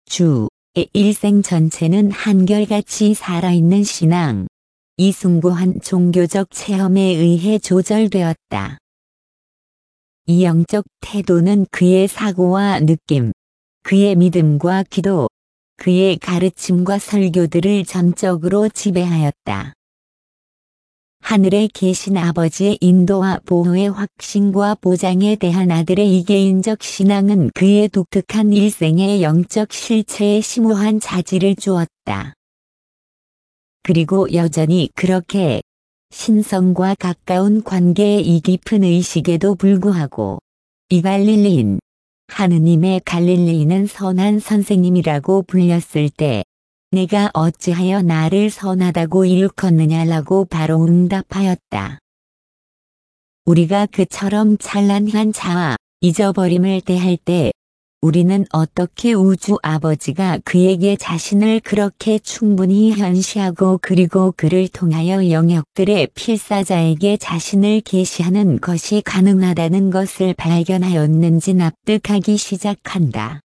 주의 일생 전체는 한결같이 살아있는 신앙, 이 숭고한 종교적 체험에 의해 조절되었다. 이 영적 태도는 그의 사고와 느낌, 그의 믿음과 기도, 그의 가르침과 설교들을 전적으로 지배하였다. 하늘에 계신 아버지의 인도와 보호의 확신과 보장에 대한 아들의 이개인적 신앙은 그의 독특한 일생의 영적 실체에 심오한 자질을 주었다. 그리고 여전히 그렇게 신성과 가까운 관계의 이 깊은 의식에도 불구하고 이 갈릴리인, 하느님의 갈릴리인은 선한 선생님이라고 불렸을 때 내가 어찌하여 나를 선하다고 일컫느냐라고 바로 응답하였다. 우리가 그처럼 찬란한 자아, 잊어버림을 대할 때 우리는 어떻게 우주 아버지가 그에게 자신을 그렇게 충분히 현시하고 그리고 그를 통하여 영역들의 필사자에게 자신을 계시하는 것이 가능하다는 것을 발견하였는지 납득하기 시작한다.